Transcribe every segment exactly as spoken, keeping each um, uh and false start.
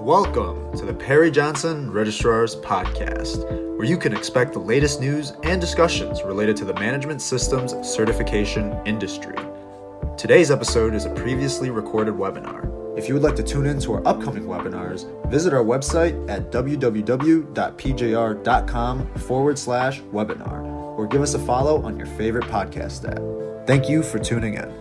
Welcome to the Perry Johnson Registrars Podcast, where you can expect the latest news and discussions related to the management systems certification industry. Today's episode is a previously recorded webinar. If you would like to tune in to our upcoming webinars, visit our website at www.pjr.com forward slash webinar, or give us a follow on your favorite podcast app. Thank you for tuning in.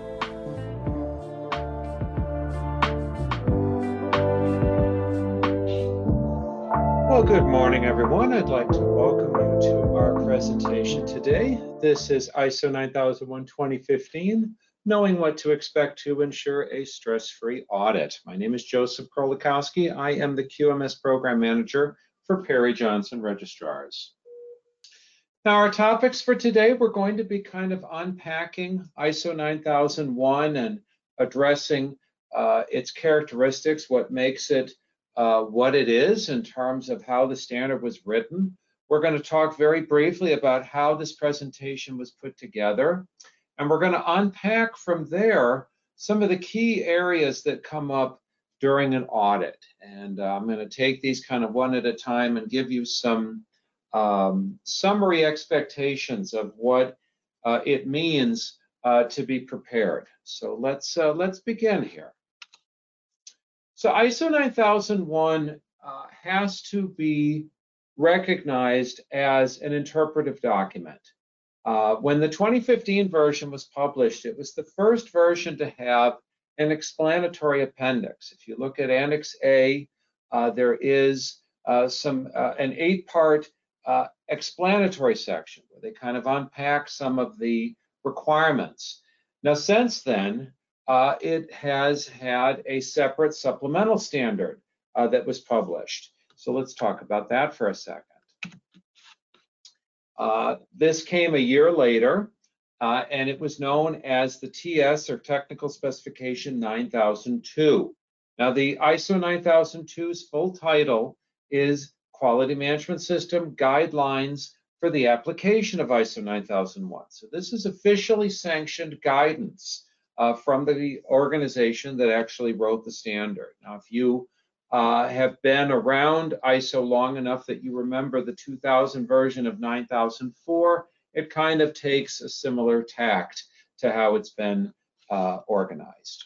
Well, good morning, everyone. I'd like to welcome you to our presentation today. This is I S O nine thousand one twenty fifteen, Knowing What to Expect to Ensure a Stress-Free Audit. My name is Joseph Krolikowski. I am the Q M S Program Manager for Perry Johnson Registrars. Now, our topics for today, we're going to be kind of unpacking I S O nine thousand one and addressing uh, its characteristics, what makes it Uh, what it is in terms of how the standard was written. We're going to talk very briefly about how this presentation was put together, and we're going to unpack from there some of the key areas that come up during an audit. And uh, I'm going to take these kind of one at a time and give you some um, summary expectations of what uh, it means uh, to be prepared. So let's uh, let's begin here. So I S O nine thousand one uh, has to be recognized as an interpretive document. Uh, when the twenty fifteen version was published, it was the first version to have an explanatory appendix. If you look at Annex A, uh, there is uh, some uh, an eight-part uh, explanatory section where they kind of unpack some of the requirements. Now, since then, Uh, it has had a separate supplemental standard uh, that was published. So let's talk about that for a second. Uh, this came a year later, uh, and it was known as the T S, or Technical Specification nine thousand two. Now, the I S O nine thousand two's full title is Quality Management System Guidelines for the Application of I S O nine thousand one. So this is officially sanctioned guidance Uh, from the organization that actually wrote the standard. Now, if you uh, have been around I S O long enough that you remember the two thousand version of nine thousand four, it kind of takes a similar tact to how it's been uh, organized.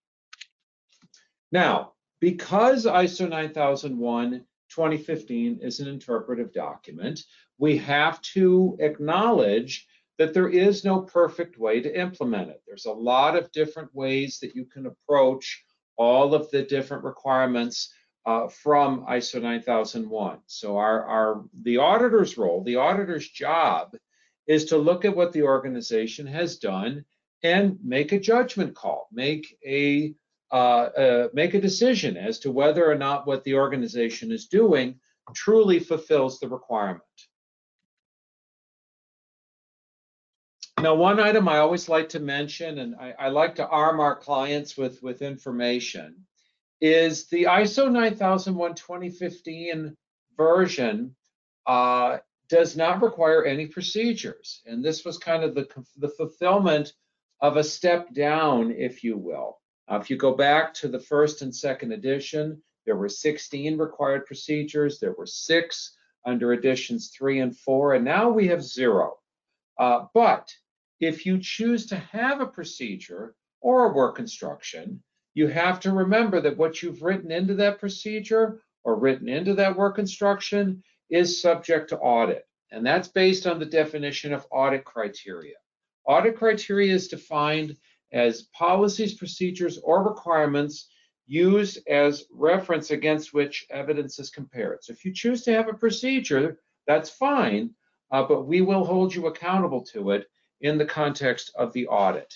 Now, because I S O nine thousand one twenty fifteen is an interpretive document, we have to acknowledge that there is no perfect way to implement it. There's a lot of different ways that you can approach all of the different requirements uh, from I S O nine thousand one. So our, our the auditor's role, the auditor's job, is to look at what the organization has done and make a judgment call, make a uh, uh, make a decision as to whether or not what the organization is doing truly fulfills the requirement. Now, one item I always like to mention, and I, I like to arm our clients with, with information, is the I S O nine thousand one twenty fifteen version uh, does not require any procedures. And this was kind of the, the fulfillment of a step down, if you will. Uh, if you go back to the first and second edition, there were sixteen required procedures. There were six under editions three and four, and now we have zero. Uh, but if you choose to have a procedure or a work instruction, you have to remember that what you've written into that procedure or written into that work instruction is subject to audit. And that's based on the definition of audit criteria. Audit criteria is defined as policies, procedures, or requirements used as reference against which evidence is compared. So if you choose to have a procedure, that's fine, uh, but we will hold you accountable to it in the context of the audit.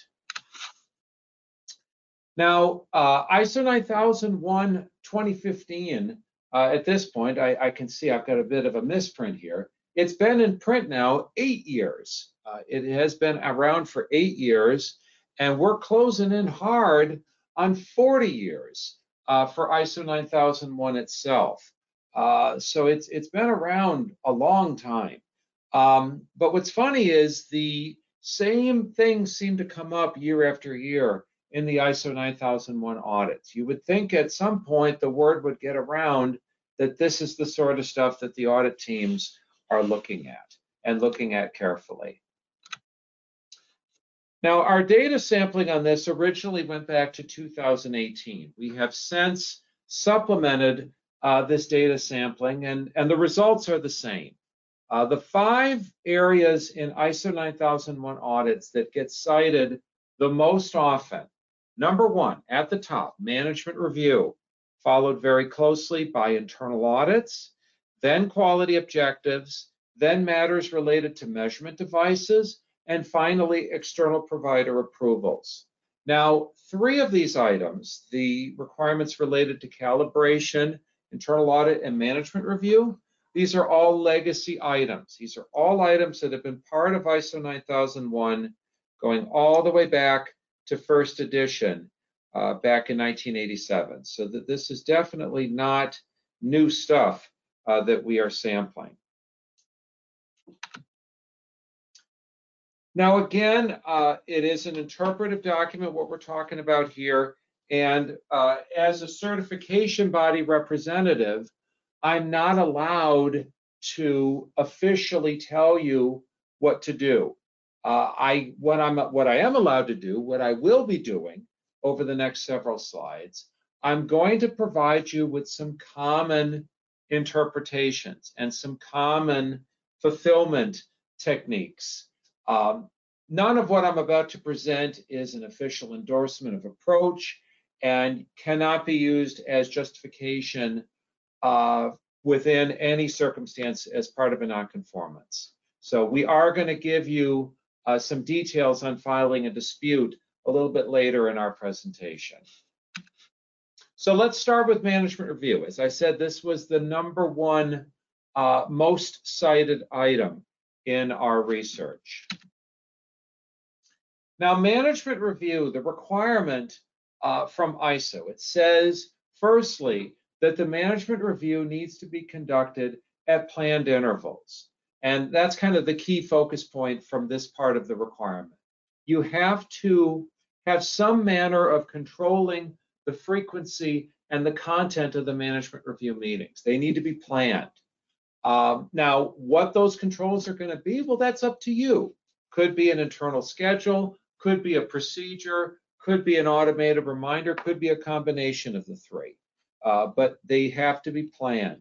Now, uh, I S O nine thousand one twenty fifteen, uh, at this point, I, I can see I've got a bit of a misprint here. It's been in print now eight years. Uh, it has been around for eight years, and we're closing in hard on forty years uh, for I S O nine thousand one itself. Uh, so it's it's been around a long time. Um, but what's funny is the same things seem to come up year after year in the I S O nine thousand one audits. You would think at some point the word would get around that this is the sort of stuff that the audit teams are looking at and looking at carefully. Now, our data sampling on this originally went back to two thousand eighteen. We have since supplemented uh, this data sampling, and, and the results are the same. Uh, the five areas in I S O nine thousand one audits that get cited the most often: number one, at the top, management review, followed very closely by internal audits, then quality objectives, then matters related to measurement devices, and finally, external provider approvals. Now, three of these items, the requirements related to calibration, internal audit, and management review, these are all legacy items. These are all items that have been part of I S O nine thousand one going all the way back to first edition uh, back in nineteen eighty-seven. So that this is definitely not new stuff uh, that we are sampling. Now, again, uh, it is an interpretive document, what we're talking about here. And uh, as a certification body representative, I'm not allowed to officially tell you what to do. Uh, I, what, I'm, what I am allowed to do, what I will be doing over the next several slides, I'm going to provide you with some common interpretations and some common fulfillment techniques. Um, none of what I'm about to present is an official endorsement of approach and cannot be used as justification uh, within any circumstance as part of a nonconformance. So we are going to give you uh, some details on filing a dispute a little bit later in our presentation. So let's start with management review. As I said, this was the number one uh, most cited item in our research. Now, management review, the requirement uh, from I S O, it says, firstly, that the management review needs to be conducted at planned intervals. And that's kind of the key focus point from this part of the requirement. You have to have some manner of controlling the frequency and the content of the management review meetings. They need to be planned. Um, now, what those controls are going to be, well, that's up to you. Could be an internal schedule, could be a procedure, could be an automated reminder, could be a combination of the three. Uh, but they have to be planned.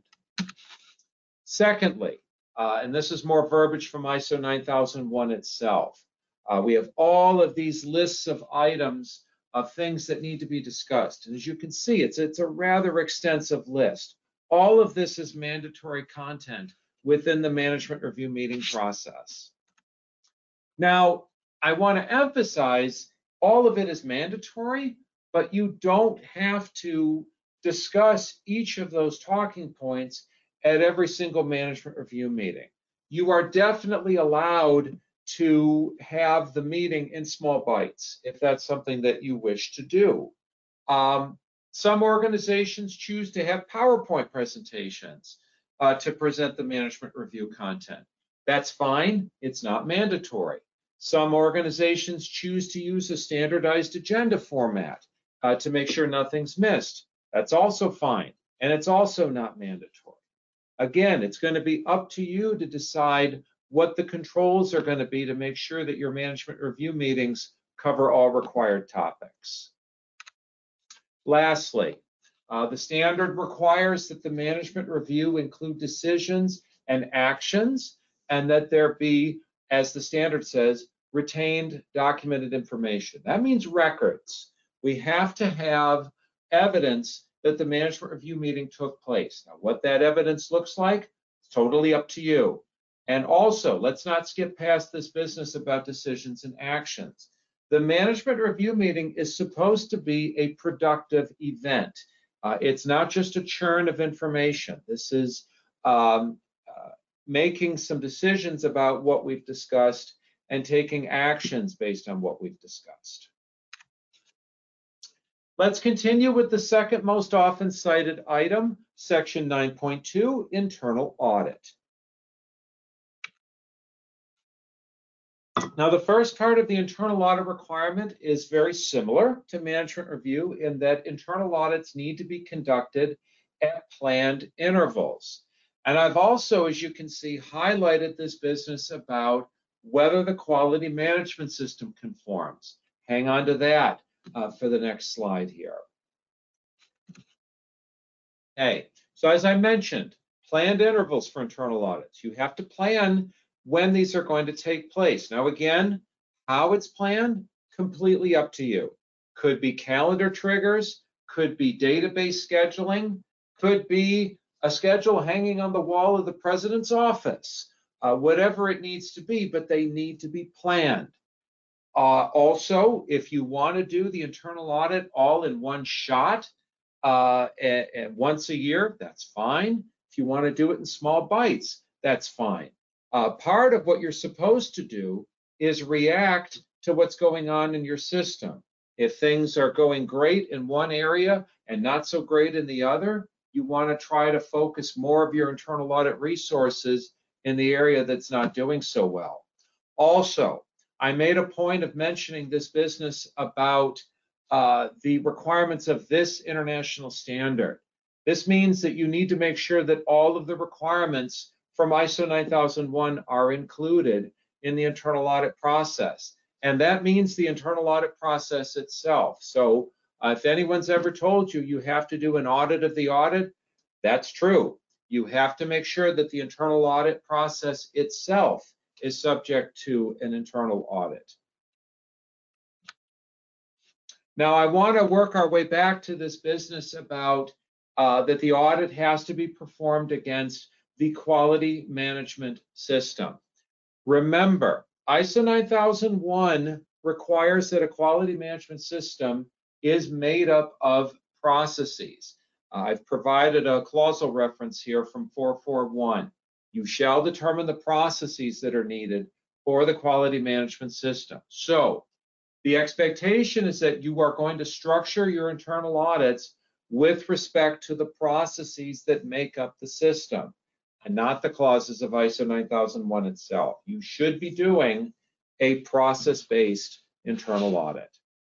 Secondly, uh, and this is more verbiage from I S O nine thousand one itself, uh, we have all of these lists of items of things that need to be discussed. And as you can see, it's, it's a rather extensive list. All of this is mandatory content within the management review meeting process. Now, I want to emphasize all of it is mandatory, but you don't have to discuss each of those talking points at every single management review meeting. You are definitely allowed to have the meeting in small bites if that's something that you wish to do. Um, some organizations choose to have PowerPoint presentations uh, to present the management review content. That's fine, it's not mandatory. Some organizations choose to use a standardized agenda format uh, to make sure nothing's missed. That's also fine, and it's also not mandatory. Again, it's going to be up to you to decide what the controls are going to be to make sure that your management review meetings cover all required topics. Lastly, uh, the standard requires that the management review include decisions and actions, and that there be, as the standard says, retained documented information. That means records. We have to have evidence that the management review meeting took place. Now, what that evidence looks like, it's totally up to you. And also, let's not skip past this business about decisions and actions. The management review meeting is supposed to be a productive event. Uh, it's not just a churn of information. This is um, uh, making some decisions about what we've discussed and taking actions based on what we've discussed. Let's continue with the second most often cited item, section nine point two, internal audit. Now, the first part of the internal audit requirement is very similar to management review in that internal audits need to be conducted at planned intervals. And I've also, as you can see, highlighted this business about whether the quality management system conforms. Hang on to that uh, for the next slide here. Okay, so as I mentioned, planned intervals for internal audits. You have to plan when these are going to take place. Now again, how it's planned, completely up to you. Could be calendar triggers, could be database scheduling, could be a schedule hanging on the wall of the president's office, uh, whatever it needs to be, but they need to be planned. Uh, also, if you want to do the internal audit all in one shot, uh, and, and once a year, that's fine. If you want to do it in small bites, that's fine. Uh, part of what you're supposed to do is react to what's going on in your system. If things are going great in one area and not so great in the other, you want to try to focus more of your internal audit resources in the area that's not doing so well. Also, I made a point of mentioning this business about uh, the requirements of this international standard. This means that you need to make sure that all of the requirements from I S O nine thousand one are included in the internal audit process. And that means the internal audit process itself. So uh, if anyone's ever told you you have to do an audit of the audit, that's true. You have to make sure that the internal audit process itself is subject to an internal audit. Now, I want to work our way back to this business about uh, that the audit has to be performed against the quality management system. Remember, I S O nine thousand one requires that a quality management system is made up of processes. Uh, I've provided a clausal reference here from four forty-one. You shall determine the processes that are needed for the quality management system. So the expectation is that you are going to structure your internal audits with respect to the processes that make up the system, and not the clauses of I S O nine thousand one itself. You should be doing a process-based internal audit.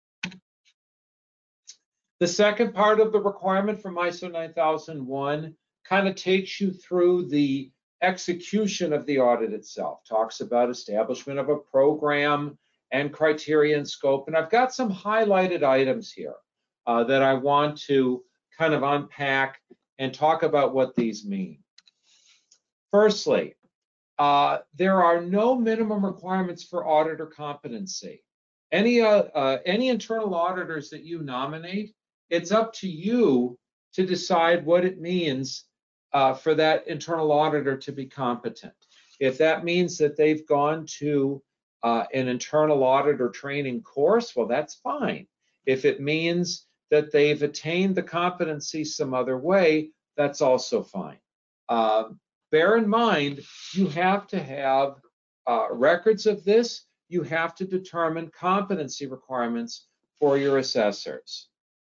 The second part of the requirement from I S O nine thousand one kind of takes you through the execution of the audit itself, talks about establishment of a program and criteria and scope. And I've got some highlighted items here uh, that I want to kind of unpack and talk about what these mean. Firstly, uh, there are no minimum requirements for auditor competency. Any, uh, uh, any internal auditors that you nominate, it's up to you to decide what it means uh, for that internal auditor to be competent. If that means that they've gone to uh, an internal auditor training course, well, that's fine. If it means that they've attained the competency some other way, that's also fine. Uh, bear in mind, you have to have uh, records of this. You have to determine competency requirements for your assessors.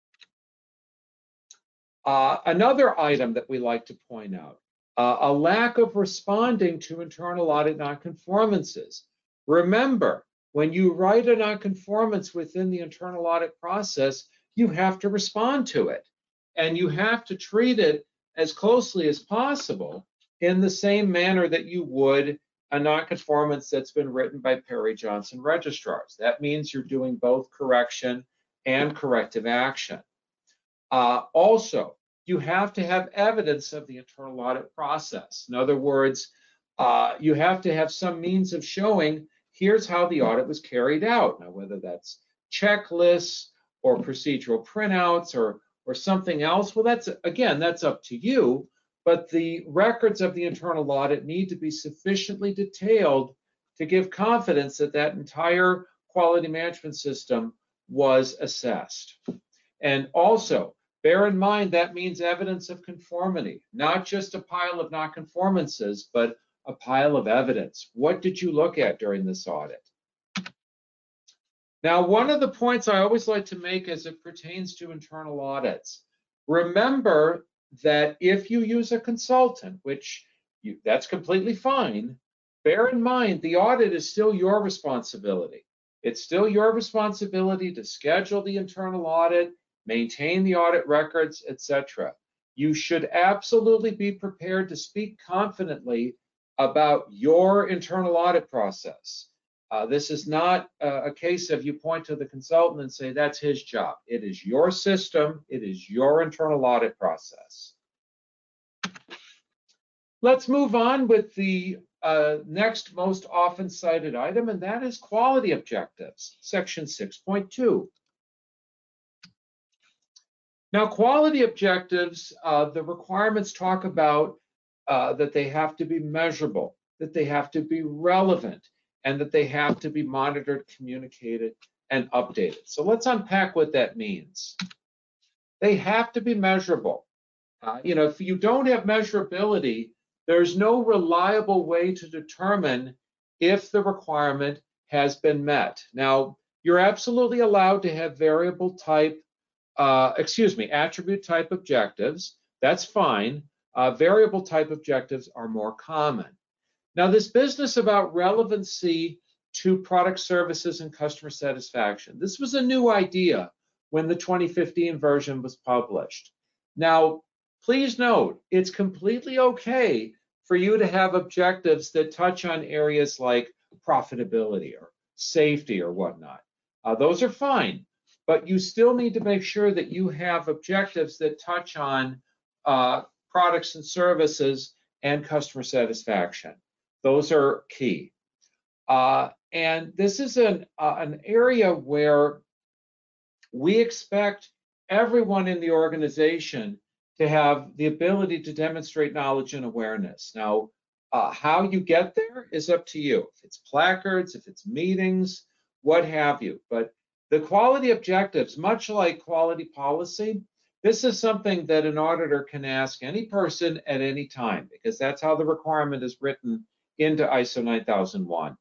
Uh, another item that we like to point out, uh, a lack of responding to internal audit nonconformances. Remember, when you write a nonconformance within the internal audit process, you have to respond to it, and you have to treat it as closely as possible in the same manner that you would a nonconformance that's been written by Perry Johnson registrars. That means you're doing both correction and corrective action. Uh, also, you have to have evidence of the internal audit process. In other words, uh, you have to have some means of showing here's how the audit was carried out. Now, whether that's checklists or procedural printouts or, or something else, well, that's, again, that's up to you. But the records of the internal audit need to be sufficiently detailed to give confidence that that entire quality management system was assessed. And also, bear in mind that means evidence of conformity, not just a pile of nonconformances, but a pile of evidence. What did you look at during this audit? Now, one of the points I always like to make as it pertains to internal audits, remember that if you use a consultant, which you, that's completely fine, bear in mind, the audit is still your responsibility. It's still your responsibility to schedule the internal audit, maintain the audit records, et cetera. You should absolutely be prepared to speak confidently about your internal audit process. Uh, this is not a, a case of you point to the consultant and say that's his job. It is your system. It is your internal audit process. Let's move on with the uh, next most often cited item, and that is quality objectives, section six point two. Now, quality objectives, uh, the requirements talk about uh, that they have to be measurable, that they have to be relevant, and that they have to be monitored, communicated, and updated. So let's unpack what that means. They have to be measurable. Uh, you know, if you don't have measurability, there's no reliable way to determine if the requirement has been met. Now, you're absolutely allowed to have variable type, uh, excuse me, attribute type objectives. That's fine. Uh, variable type objectives are more common. Now, this business about relevancy to product services and customer satisfaction, this was a new idea when the twenty fifteen version was published. Now, please note, it's completely okay for you to have objectives that touch on areas like profitability or safety or whatnot. Uh, those are fine, but you still need to make sure that you have objectives that touch on uh, products and services and customer satisfaction. Those are key. Uh, and this is an, uh, an area where we expect everyone in the organization to have the ability to demonstrate knowledge and awareness. Now, uh, how you get there is up to you. If it's placards, if it's meetings, what have you. But the quality objectives, much like quality policy, this is something that an auditor can ask any person at any time, because that's how the requirement is written into I S O nine thousand one.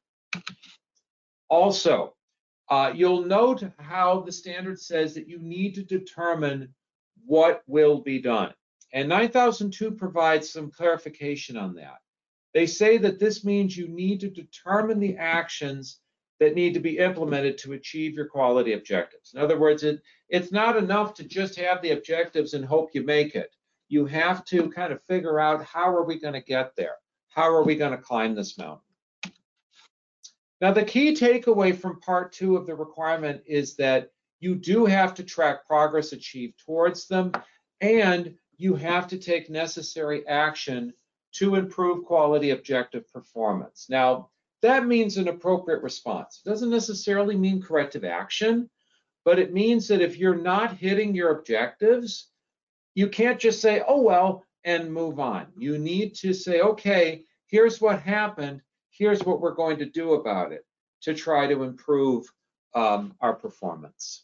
Also, uh, you'll note how the standard says that you need to determine what will be done. And nine thousand two provides some clarification on that. They say that this means you need to determine the actions that need to be implemented to achieve your quality objectives. In other words, it, it's not enough to just have the objectives and hope you make it. You have to kind of figure out, how are we going to get there? How are we going to climb this mountain? Now, the key takeaway from part two of the requirement is that you do have to track progress achieved towards them, and you have to take necessary action to improve quality objective performance. Now, that means an appropriate response. It doesn't necessarily mean corrective action, but it means that if you're not hitting your objectives, you can't just say, oh, well, and move on. You need to say, okay, here's what happened. Here's what we're going to do about it to try to improve um, our performance.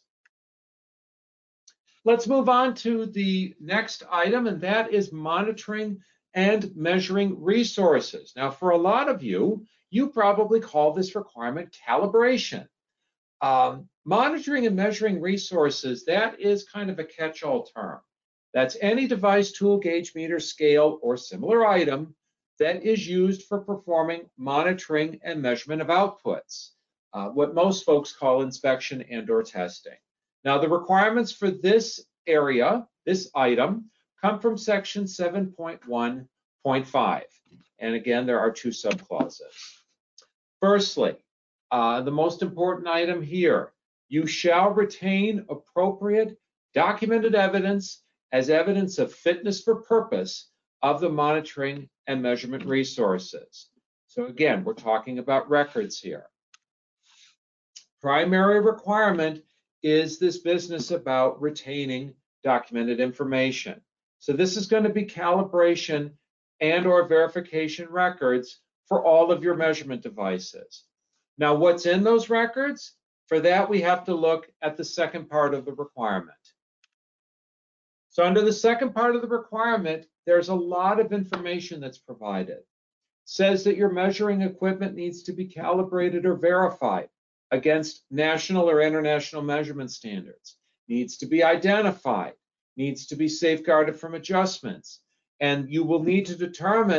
Let's move on to the next item, and that is monitoring and measuring resources. Now, for a lot of you, you probably call this requirement calibration. Um, monitoring and measuring resources, that is kind of a catch-all term. That's any device, tool, gauge, meter, scale, or similar item that is used for performing monitoring and measurement of outputs, uh, what most folks call inspection and or testing. Now, the requirements for this area, this item, come from section seven point one point five. And again, there are two subclauses. Firstly, uh, the most important item here, you shall retain appropriate documented evidence as evidence of fitness for purpose of the monitoring and measurement resources. So again, we're talking about records here. Primary requirement is this business about retaining documented information. So this is going to be calibration and or verification records for all of your measurement devices. Now, what's in those records? For that, we have to look at the second part of the requirement. So under the second part of the requirement, there's a lot of information that's provided. It says that your measuring equipment needs to be calibrated or verified against national or international measurement standards, needs to be identified, needs to be safeguarded from adjustments, and you will need to determine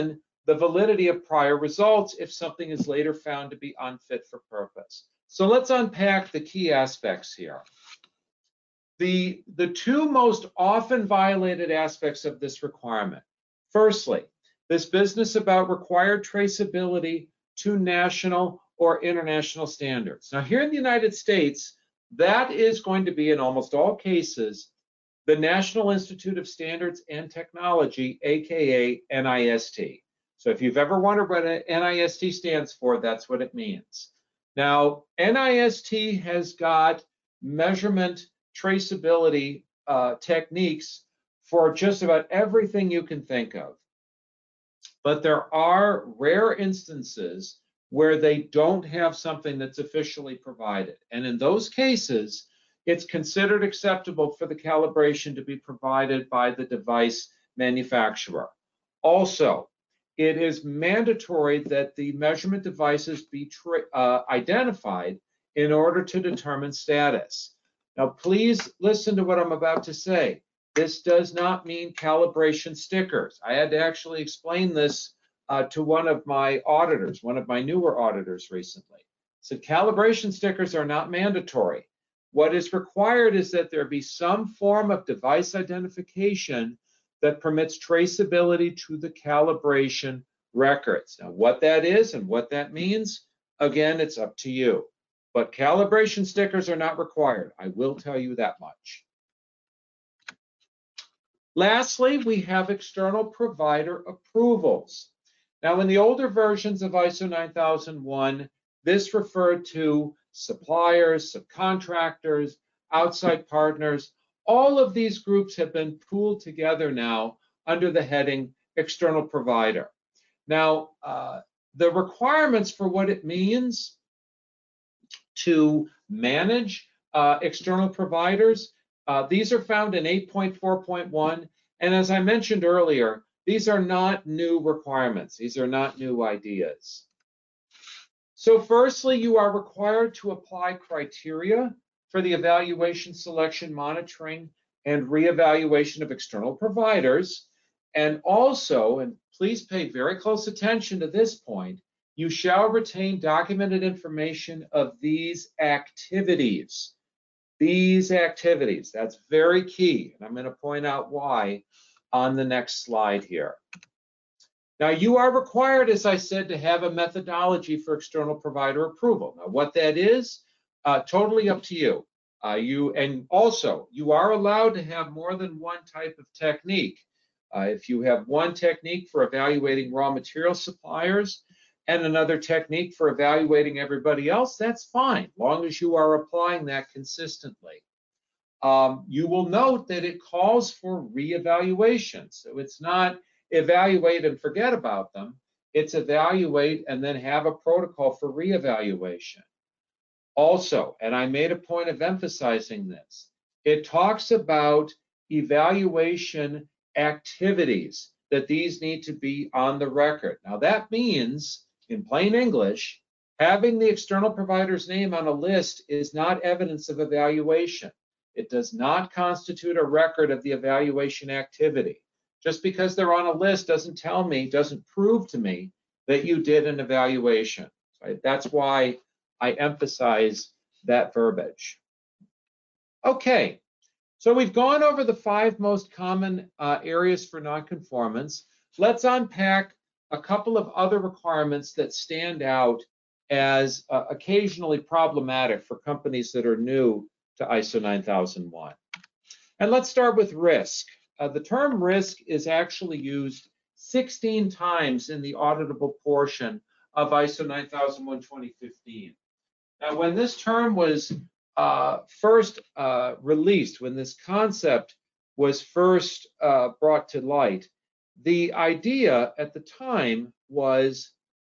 the validity of prior results if something is later found to be unfit for purpose. So let's unpack the key aspects here. The, the two most often violated aspects of this requirement. Firstly, this business about required traceability to national or international standards. Now, here in the United States, that is going to be, in almost all cases, the National Institute of Standards and Technology, aka N I S T. So if you've ever wondered what N I S T stands for, that's what it means. Now, N I S T has got measurement traceability uh, techniques for just about everything you can think of. But there are rare instances where they don't have something that's officially provided. And in those cases, it's considered acceptable for the calibration to be provided by the device manufacturer. Also, it is mandatory that the measurement devices be uh, identified in order to determine status. Now, please listen to what I'm about to say. This does not mean calibration stickers. I had to actually explain this uh, to one of my auditors, one of my newer auditors recently. So calibration stickers are not mandatory. What is required is that there be some form of device identification that permits traceability to the calibration records. Now, what that is and what that means, again, it's up to you. But calibration stickers are not required. I will tell you that much. Lastly, we have external provider approvals. Now, in the older versions of I S O nine thousand one, this referred to suppliers, subcontractors, outside partners. All of these groups have been pooled together now under the heading external provider. Now, uh, the requirements for what it means to manage uh, external providers, uh, these are found in eight point four point one. And as I mentioned earlier, these are not new requirements. These are not new ideas. So firstly, you are required to apply criteria for the evaluation, selection, monitoring, and reevaluation of external providers. And also, and please pay very close attention to this point, you shall retain documented information of these activities. These activities, that's very key. And I'm going to point out why on the next slide here. Now, you are required, as I said, to have a methodology for external provider approval. Now, what that is, uh, totally up to you. Uh, you and also, you are allowed to have more than one type of technique. Uh, if you have one technique for evaluating raw material suppliers and another technique for evaluating everybody else, that's fine, long as you are applying that consistently. Um, you will note that it calls for reevaluation. So it's not evaluate and forget about them. It's evaluate and then have a protocol for reevaluation. Also, and I made a point of emphasizing this, it talks about evaluation activities, that these need to be on the record. Now that means, in plain English, having the external provider's name on a list is not evidence of evaluation. It does not constitute a record of the evaluation activity. Just because they're on a list doesn't tell me, doesn't prove to me that you did an evaluation. Right? That's why I emphasize that verbiage. Okay, so we've gone over the five most common uh, areas for nonconformance. Let's unpack a couple of other requirements that stand out as uh, occasionally problematic for companies that are new to I S O nine thousand one. And let's start with risk. Uh, the term risk is actually used sixteen times in the auditable portion of I S O nine thousand one twenty fifteen. Now, when this term was uh, first uh, released, when this concept was first uh, brought to light, the idea at the time was,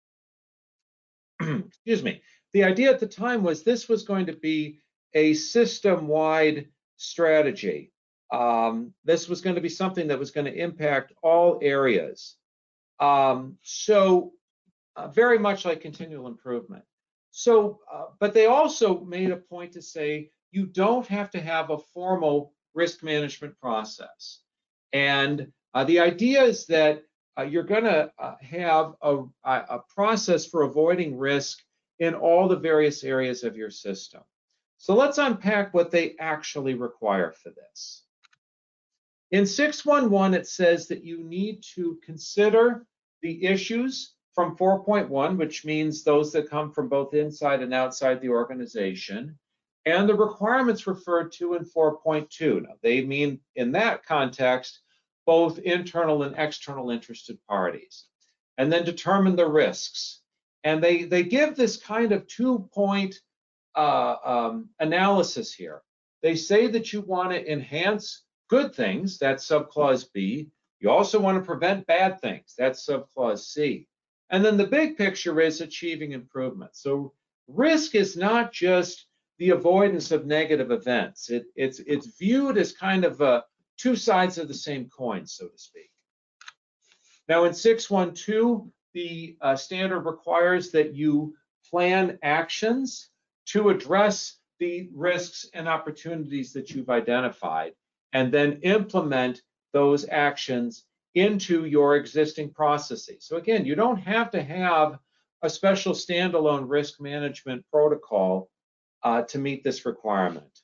excuse me, the idea at the time was this was going to be a system-wide strategy. Um, this was going to be something that was going to impact all areas. Um, so uh, very much like continual improvement. So, uh, but they also made a point to say you don't have to have a formal risk management process. And uh, the idea is that uh, you're going to uh, have a, a process for avoiding risk in all the various areas of your system. So let's unpack what they actually require for this. In six one one, it says that you need to consider the issues from four point one, which means those that come from both inside and outside the organization, and the requirements referred to in four point two. Now, they mean, in that context, both internal and external interested parties, and then determine the risks. And they, they give this kind of two-point uh, um, analysis here. They say that you want to enhance good things, that's subclause B. You also want to prevent bad things, that's subclause C. And then the big picture is achieving improvement. So risk is not just the avoidance of negative events. It, it's, it's viewed as kind of a, two sides of the same coin, so to speak. Now in six one two, the uh, standard requires that you plan actions to address the risks and opportunities that you've identified, and then implement those actions into your existing processes. So again, you don't have to have a special standalone risk management protocol uh, to meet this requirement.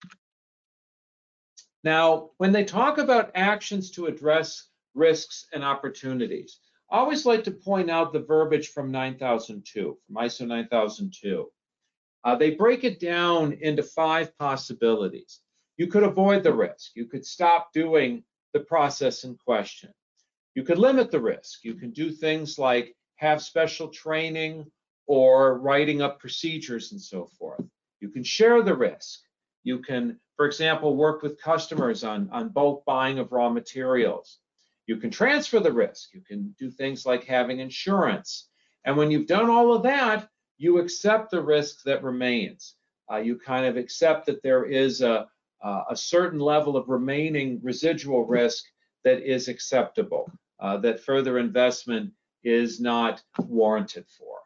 Now, when they talk about actions to address risks and opportunities, I always like to point out the verbiage from nine thousand two, from I S O nine thousand two. Uh, they break it down into five possibilities. You could avoid the risk. You could stop doing the process in question. You could limit the risk. You can do things like have special training or writing up procedures and so forth. You can share the risk. You can, for example, work with customers on, on bulk buying of raw materials. You can transfer the risk. You can do things like having insurance. And when you've done all of that, you accept the risk that remains. Uh, you kind of accept that there is a, uh, a certain level of remaining residual risk that is acceptable, uh, that further investment is not warranted for.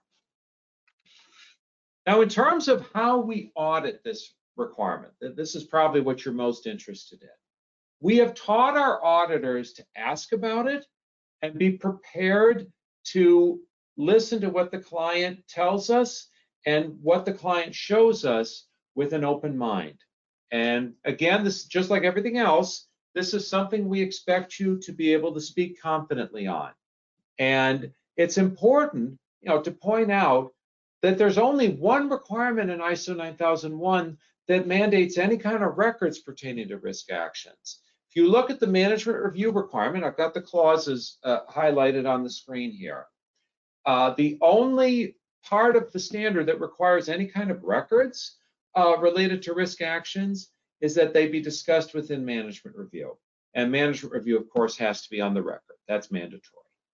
Now, in terms of how we audit this requirement, this is probably what you're most interested in. We have taught our auditors to ask about it and be prepared to listen to what the client tells us and what the client shows us with an open mind. And again, this, just like everything else, this is something we expect you to be able to speak confidently on. And it's important, you know, to point out that there's only one requirement in I S O nine thousand one that mandates any kind of records pertaining to risk actions. If you look at the management review requirement, I've got the clauses uh, highlighted on the screen here. Uh, the only part of the standard that requires any kind of records uh, related to risk actions is that they be discussed within management review. And management review, of course, has to be on the record. That's mandatory.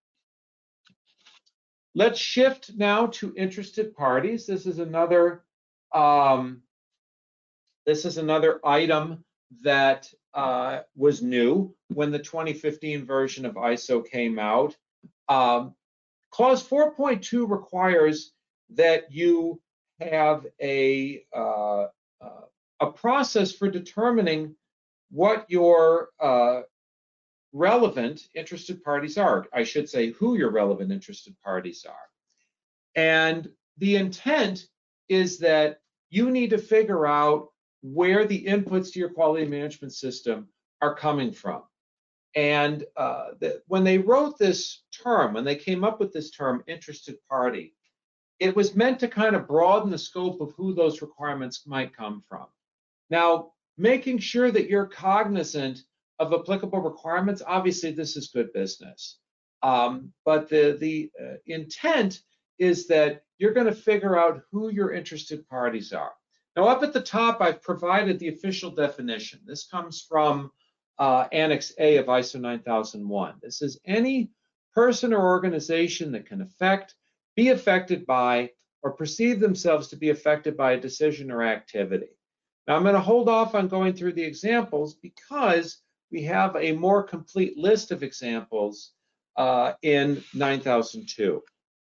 Let's shift now to interested parties. This is another um, this is another item that uh, was new when the twenty fifteen version of I S O came out. Um, Clause four point two requires that you have a uh, uh, a process for determining what your uh, relevant interested parties are. I should say who your relevant interested parties are. And the intent is that you need to figure out where the inputs to your quality management system are coming from. And uh, the, when they wrote this term, when they came up with this term, interested party, it was meant to kind of broaden the scope of who those requirements might come from. Now, making sure that you're cognizant of applicable requirements, obviously this is good business. Um, but the, the uh, intent is that you're going to figure out who your interested parties are. Now, up at the top, I've provided the official definition. This comes from uh, Annex A of I S O nine thousand one. This is any person or organization that can affect, be affected by, or perceive themselves to be affected by a decision or activity. Now, I'm going to hold off on going through the examples because we have a more complete list of examples uh, in nine thousand two.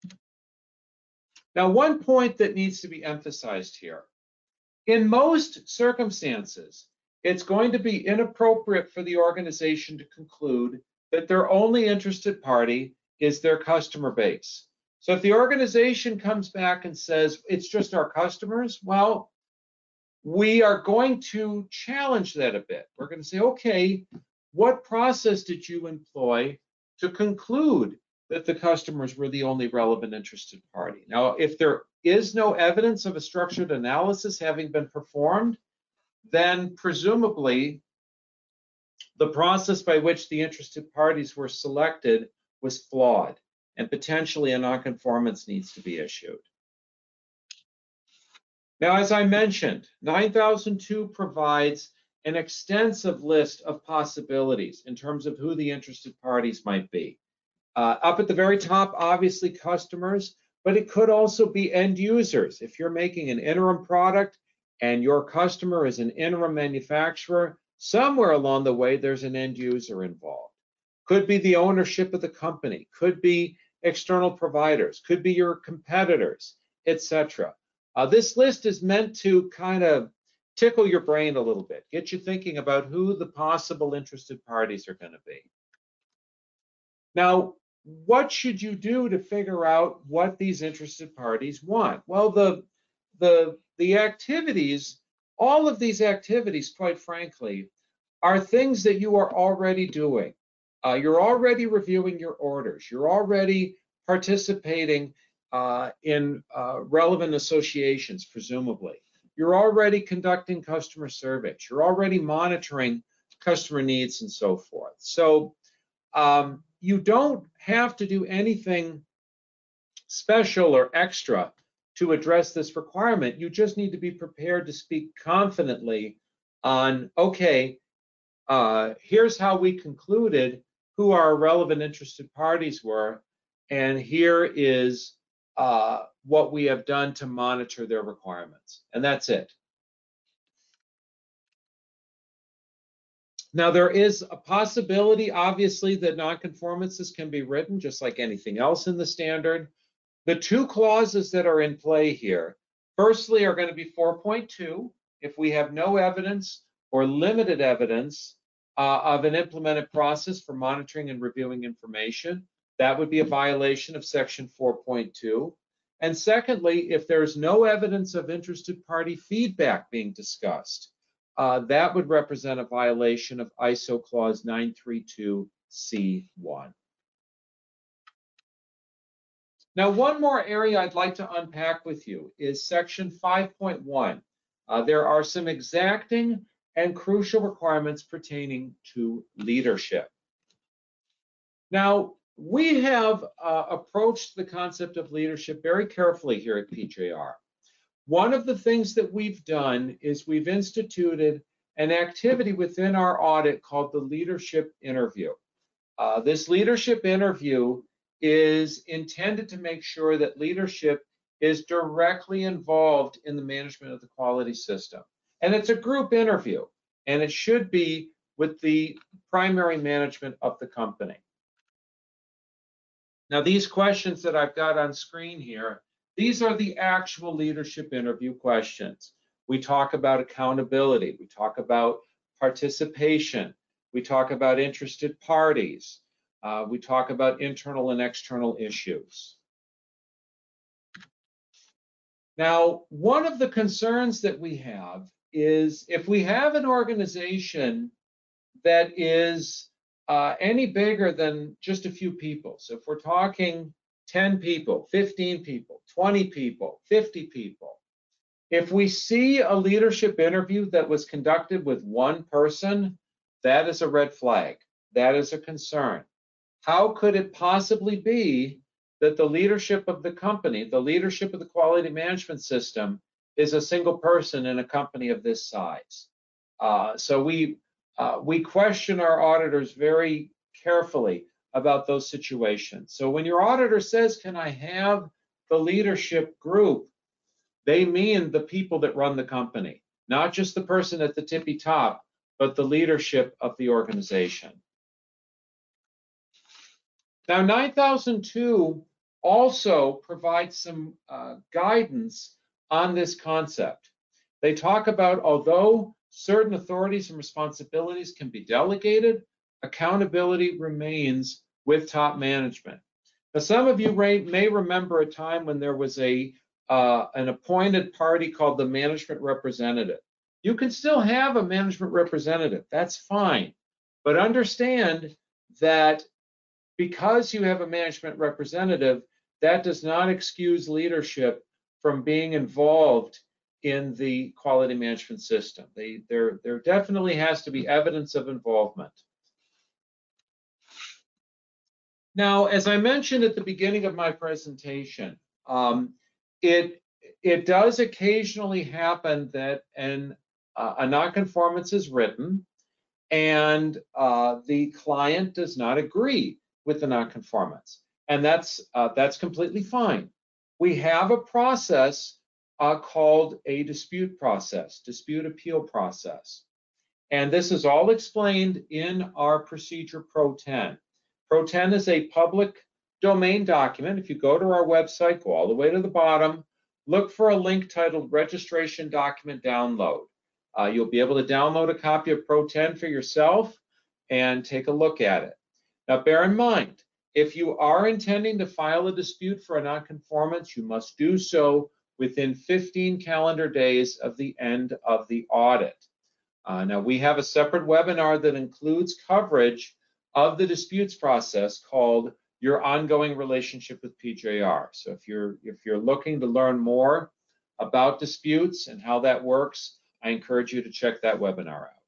Now, one point that needs to be emphasized here. In most circumstances, it's going to be inappropriate for the organization to conclude that their only interested party is their customer base. So if the organization comes back and says it's just our customers, well, we are going to challenge that a bit. We're going to say, okay, what process did you employ to conclude that the customers were the only relevant interested party? Now, if there is no evidence of a structured analysis having been performed, then presumably the process by which the interested parties were selected was flawed, and potentially a nonconformance needs to be issued. Now, as I mentioned, nine thousand two provides an extensive list of possibilities in terms of who the interested parties might be. Uh, up at the very top, obviously customers, but it could also be end users. If you're making an interim product and your customer is an interim manufacturer, somewhere along the way there's an end user involved. Could be the ownership of the company, could be external providers, could be your competitors, et cetera. Uh, this list is meant to kind of tickle your brain a little bit, get you thinking about who the possible interested parties are going to be. Now, what should you do to figure out what these interested parties want? Well, the, the, the activities, all of these activities, quite frankly, are things that you are already doing. Uh, you're already reviewing your orders. You're already participating uh, in uh, relevant associations, presumably. You're already conducting customer surveys. You're already monitoring customer needs and so forth. So um, you don't have to do anything special or extra to address this requirement. You just need to be prepared to speak confidently on, okay, uh, here's how we concluded who our relevant interested parties were, and here is uh, what we have done to monitor their requirements. And that's it. Now, there is a possibility, obviously, that nonconformances can be written just like anything else in the standard. The two clauses that are in play here, firstly, are going to be four point two. If we have no evidence or limited evidence uh, of an implemented process for monitoring and reviewing information, that would be a violation of section four point two. And secondly, if there's no evidence of interested party feedback being discussed, uh, that would represent a violation of I S O clause nine thirty-two C one. Now, one more area I'd like to unpack with you is section five point one. Uh, there are some exacting and crucial requirements pertaining to leadership. Now, we have uh, approached the concept of leadership very carefully here at P J R. One of the things that we've done is we've instituted an activity within our audit called the leadership interview. Uh, this leadership interview is intended to make sure that leadership is directly involved in the management of the quality system. And it's a group interview, and it should be with the primary management of the company. Now, these questions that I've got on screen here, these are the actual leadership interview questions. We talk about accountability, we talk about participation, we talk about interested parties, uh, we talk about internal and external issues. Now, one of the concerns that we have is if we have an organization that is uh, any bigger than just a few people, so if we're talking ten people, fifteen people, twenty people, fifty people, if we see a leadership interview that was conducted with one person, that is a red flag. That is a concern. How could it possibly be that the leadership of the company, the leadership of the quality management system, is a single person in a company of this size? Uh, so we uh, we question our auditors very carefully about those situations. So when your auditor says, can I have the leadership group, they mean the people that run the company, not just the person at the tippy top, but the leadership of the organization. Now, nine thousand two also provides some uh, guidance on this concept. They talk about, although certain authorities and responsibilities can be delegated, accountability remains with top management. Now, some of you may remember a time when there was a uh, an appointed party called the management representative. You can still have a management representative, that's fine. But understand that because you have a management representative, that does not excuse leadership from being involved in the quality management system. They, there, there definitely has to be evidence of involvement. Now, as I mentioned at the beginning of my presentation, um, it, it does occasionally happen that an, uh, a nonconformance is written and uh, the client does not agree with the nonconformance. And that's, uh, that's completely fine. We have a process uh, called a dispute process, dispute appeal process. And this is all explained in our procedure Pro ten. Pro ten is a public domain document. If you go to our website, go all the way to the bottom, look for a link titled Registration Document Download. Uh, you'll be able to download a copy of Pro ten for yourself and take a look at it. Now, bear in mind, if you are intending to file a dispute for a nonconformance, you must do so within fifteen calendar days of the end of the audit. Uh, now, we have a separate webinar that includes coverage of the disputes process called Your Ongoing Relationship with P J R. So if you're, if you're looking to learn more about disputes and how that works, I encourage you to check that webinar out.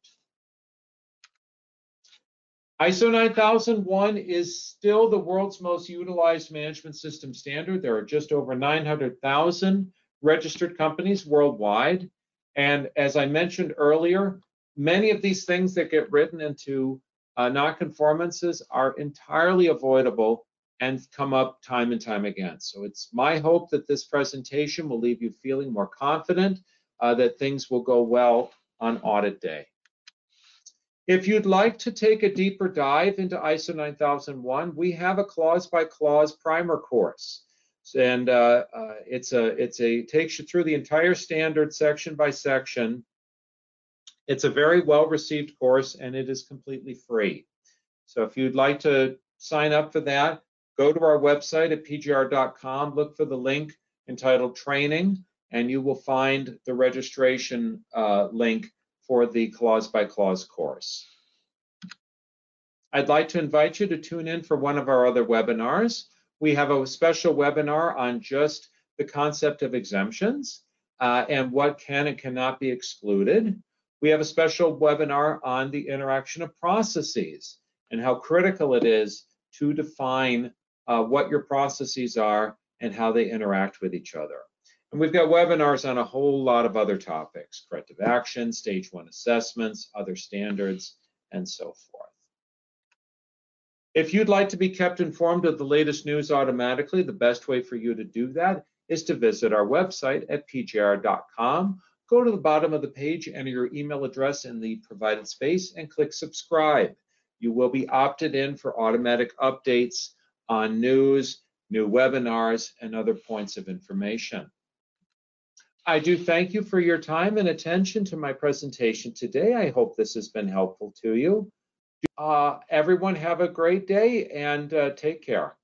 I S O nine thousand one is still the world's most utilized management system standard. There are just over nine hundred thousand registered companies worldwide. And as I mentioned earlier, many of these things that get written into uh, nonconformances are entirely avoidable and come up time and time again. So it's my hope that this presentation will leave you feeling more confident uh, that things will go well on audit day. If you'd like to take a deeper dive into I S O nine thousand one, we have a clause by clause primer course. And uh, uh, it's a, it's a, takes you through the entire standard section by section. It's a very well received course and it is completely free. So if you'd like to sign up for that, go to our website at P J R dot com, look for the link entitled training, and you will find the registration uh, link for the clause by clause course. I'd like to invite you to tune in for one of our other webinars. We have a special webinar on just the concept of exemptions uh, and what can and cannot be excluded. We have a special webinar on the interaction of processes and how critical it is to define uh, what your processes are and how they interact with each other. And we've got webinars on a whole lot of other topics: corrective action, stage one assessments, other standards, and so forth. If you'd like to be kept informed of the latest news automatically, the best way for you to do that is to visit our website at P J R dot com. Go to the bottom of the page, enter your email address in the provided space, and click subscribe. You will be opted in for automatic updates on news, new webinars, and other points of information. I do thank you for your time and attention to my presentation today. I hope this has been helpful to you. Uh, everyone have a great day and uh, take care.